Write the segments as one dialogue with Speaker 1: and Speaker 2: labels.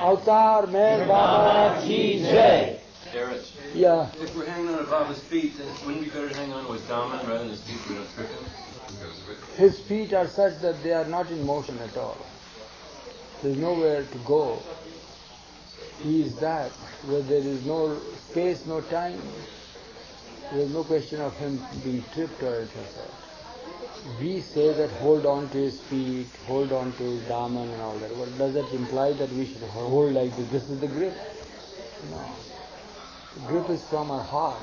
Speaker 1: Avatar Mehr Baba Ki Jai. Yeah.
Speaker 2: If we're hanging on to Baba's feet, then wouldn't it be better to hang on to his daman rather than his feet so we don't trip him?
Speaker 1: His feet are such that they are not in motion at all. There is nowhere to go. He is that, where there is no space, no time. There is no question of him being tripped or anything like that. We say that hold on to his feet, hold on to his daman and all that. But does that imply that we should hold like this? This is the grip. No. The grip is from our heart.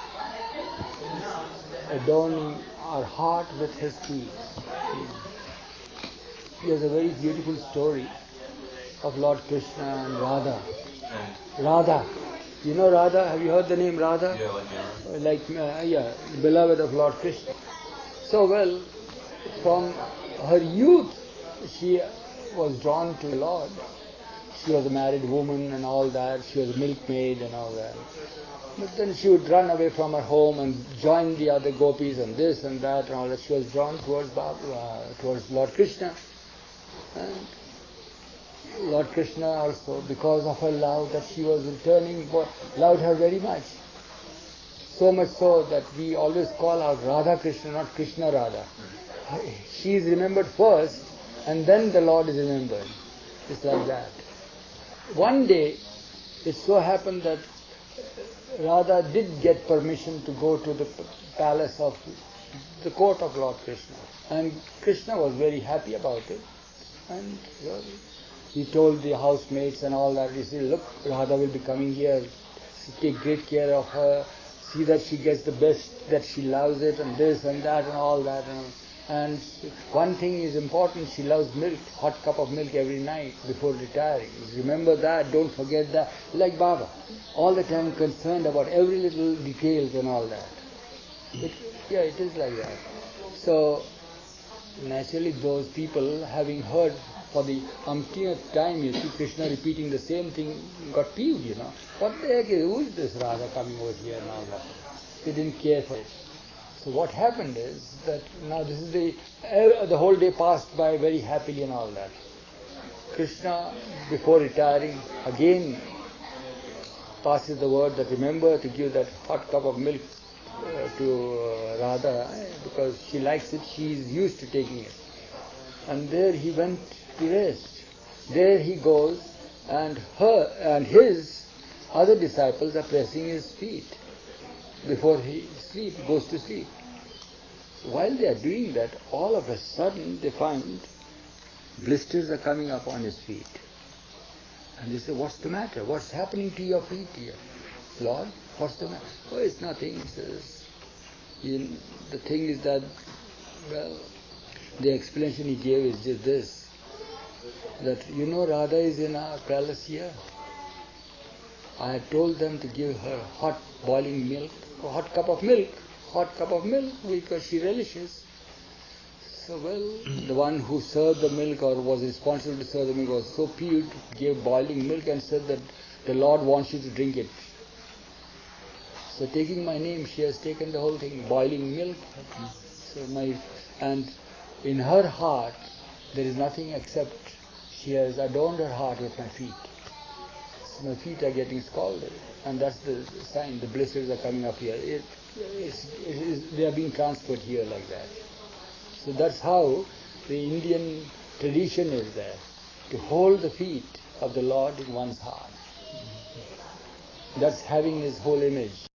Speaker 1: Adorning our heart with his feet. There's a very beautiful story of Lord Krishna and Radha. Radha. You know Radha? Have you heard the name Radha?
Speaker 2: Yeah,
Speaker 1: Like, the beloved of Lord Krishna. So, well, from her youth, she was drawn to the Lord. She was a married woman and all that. She was a milkmaid and all that. But then she would run away from her home and join the other gopis and this and that and all that. She was drawn towards towards Lord Krishna. And Lord Krishna also, because of her love that she was returning, loved her very much. So much so that we always call her Radha Krishna, not Krishna Radha. She is remembered first and then the Lord is remembered. It's like that. One day, it so happened that Radha did get permission to go to the palace of the court of Lord Krishna. And Krishna was very happy about it. And he told the housemaids and all that, he said, look, Radha will be coming here, take great care of her, see that she gets the best, that she loves it, and this and that and all that. And one thing is important, she loves milk, hot cup of milk every night before retiring. Remember that, don't forget that. Like Baba, all the time concerned about every little details and all that. It is like that. So, naturally those people, having heard for the umpteenth time, you see Krishna repeating the same thing, got peeved, What the heck who is this Radha coming over here and all that? They didn't care for it. So what happened is that now this is the whole day passed by very happily and all that. Krishna, before retiring, again passes the word that remember to give that hot cup of milk to Radha, because she likes it, she is used to taking it. And there he went to rest. There he goes, and his other disciples are pressing his feet before he goes to sleep. While they are doing that, all of a sudden they find blisters are coming up on his feet. And they say, what's the matter? What's happening to your feet here? Lord, what's the matter? Oh, it's nothing. He says, the thing is that, the explanation he gave is just this, that Radha is in our palace here. I had told them to give her hot boiling milk, a hot cup of milk, because she relishes. So, the one who served the milk or was responsible to serve the milk was so peeved, gave boiling milk and said that the Lord wants you to drink it. So taking my name, she has taken the whole thing, boiling milk. And in her heart, there is nothing except she has adorned her heart with my feet. So my feet are getting scalded, and that's the sign. The blisters are coming up here. They are being transferred here like that. So that's how the Indian tradition is there, to hold the feet of the Lord in one's heart. That's having his whole image.